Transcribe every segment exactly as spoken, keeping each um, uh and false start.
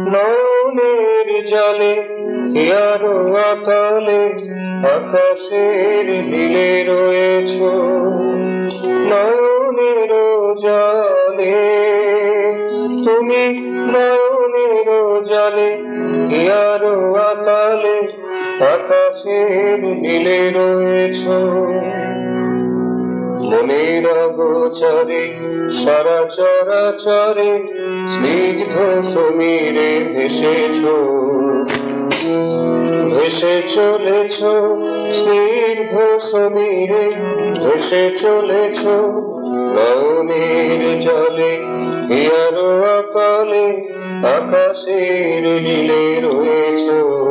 নয়নের জলে আরো আকালে আকাশের নীলে রয়েছ, নয়নের জলে তুমি, নয়নের জলে আরো আকালে আকাশের নীলে রয়েছ। মনের অগোচরে সারা চরাচরে স্নিগ্ধ সমীরে ভেসেছ, ভেসে চলেছ স্নিগ্ধ সমীরে ভেসে চলেছ, নয়নের জলে আরো আকালে আকাশের নীলে রয়েছ।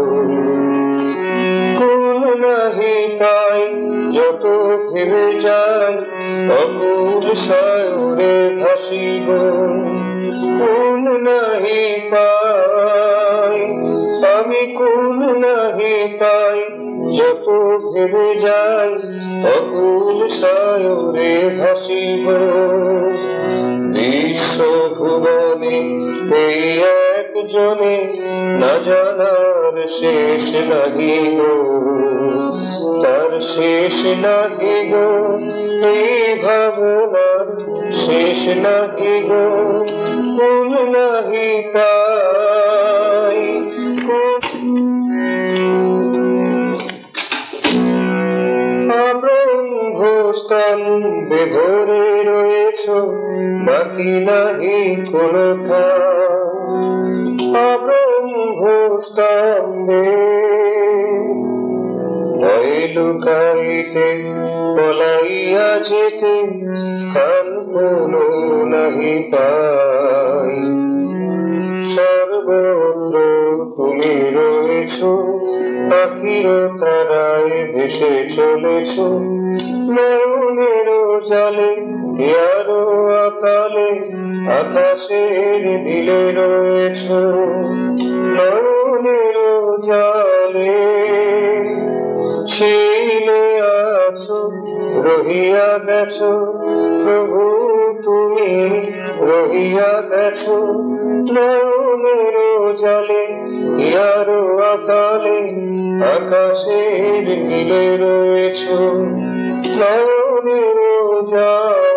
কুল নাহি পাই যত ভেবে যাই অকুল সায়রে ভাসিব, কুল নাহি পাই আমি, কুল নাহি পাই যত ভেবে যাই অকুল সায়রে ভাসিব। বিশ্ব ভুবনে এই একজনে না জানার শেষ নাহি গো, তার শেষ নাহি গো, এই ভাবনার শেষ নাহি গো, কুল নাহি পাই। ব্রহ্মস্থান বিভরে রয়েছ, বাকি নাহি কোনো ব্রহ্মস্থানে ভয় লুকাইতে পলাইয়া যেতে স্থান কোনো নাহি পাই। সর্বত্র তুমি রয়েছ, পাখির তারায় ভেসে চলেছ, নয়নের জলে আরো আকালে আকাশের নীলে রয়েছ, নয়নের জলে ছিলে আছো রহিয়া গেছ, প্রভু তুমি রহিয়া গেছ, নয়নের জলে আরো আকালে আকাশের নীলে রয়েছ, নয়নের জলে।